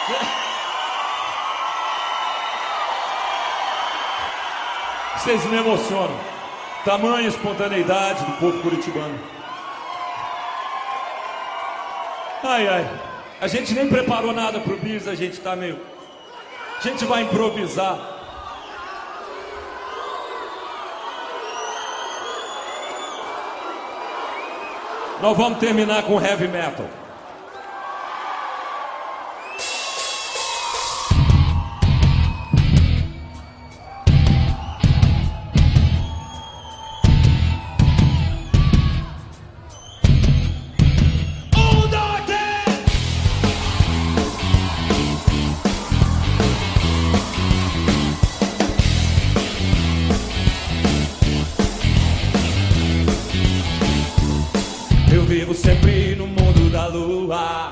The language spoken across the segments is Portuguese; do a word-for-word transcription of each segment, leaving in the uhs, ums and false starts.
Vocês me emocionam. Tamanha espontaneidade do povo curitibano. Ai, ai. A gente nem preparou nada pro bis, a gente tá meio... A gente vai improvisar. Nós vamos terminar com heavy metal. Vivo sempre no mundo da lua,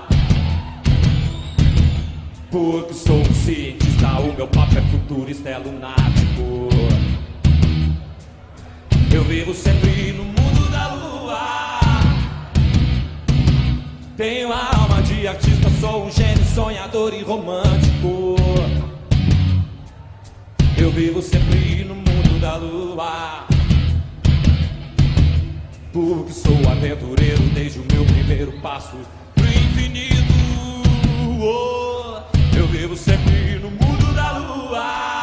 porque sou um cientista, o meu papo é futurista, é lunático. Eu vivo sempre no mundo da lua, tenho a alma de artista, sou um gênio sonhador e romântico. Eu vivo sempre no mundo da lua, porque sou aventureiro desde o meu primeiro passo pro infinito. Oh, eu vivo sempre no mundo da lua,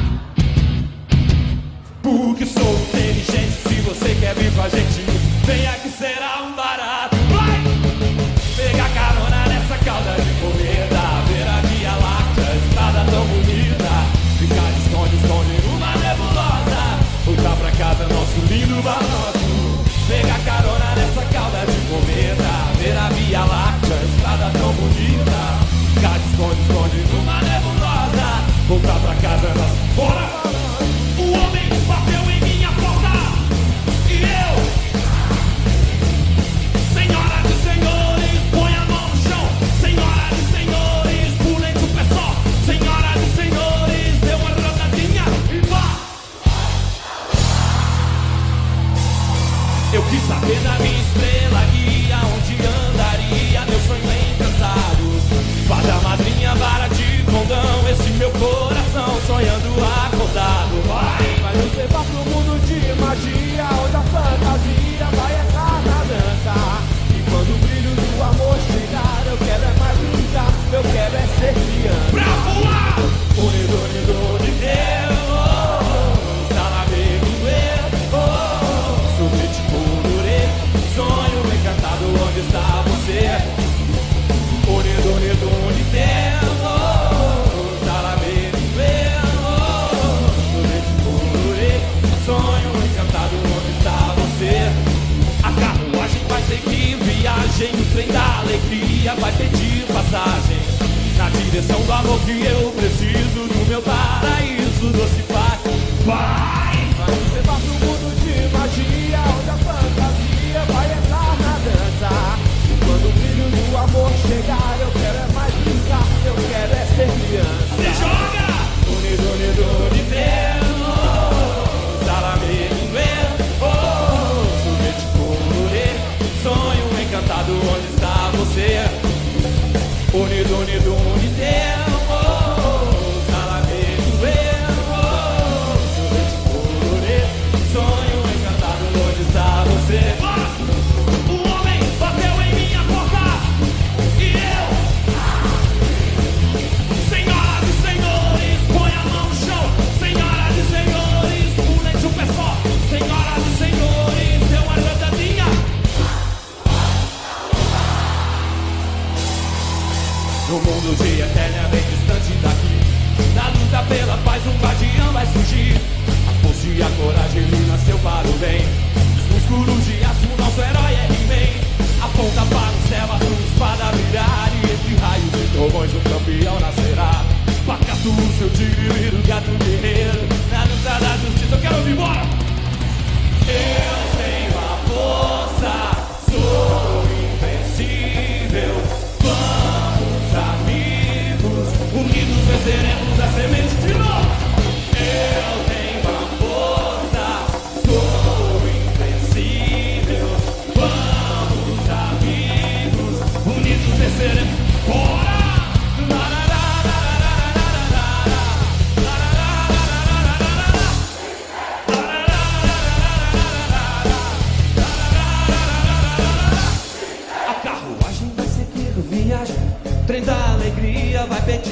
porque sou inteligente. Se você quer vir com a gente, venha que será um barato. Vai pegar carona nessa cauda de cometa, ver a Via Láctea, estrada tão bonita, ficar de esconde, esconde numa nebulosa, voltar pra casa, nosso lindo balanço. Pegar carona nessa cauda de cometa, ver a Via Láctea, estrada tão bonita, ficar de esconde, esconde numa nebulosa, voltar pra casa, nós bora! O homem bateu em minha porta e eu, senhoras e senhores, põe a mão no chão. Senhoras e senhores, pulem de um pé só. Senhoras e senhores, dê uma rodadinha e vá! Eu quis saber da minha estrela guia, onde andaria meu sonho encantado. Fada madrinha, vara de condão, esse meu coração sonhando acordado. Vai, vai nos levar pro mundo de magia, onde a fantasia vai entrar na dança. E quando o brilho do amor chegar, eu quero é mais brincar, eu quero é ser criança. Pra voar! Unido, unido de Deus, onde está você? Unido, unido, unidemo, salame de pleno, sonho encantado, onde está você? A carruagem vai seguir viagem, o trem da alegria vai pedir passagem, na direção do amor que eu preciso, do meu paraíso doce pai. Vai! Vai nos levar pro mundo de magia, onde a fantasia vai entrar na dança. E quando o brilho do amor chegar, eu quero é mais brincar, eu quero é ser criança. Se joga! Unido, unido, universo, salame de inverno, oh, sorvete colorê, sonho encantado, onde está você? Unido, unido, universo, oh, salame de inverno, oh, sorvete colorê, sonho encantado, onde está você? No mundo de vai pedir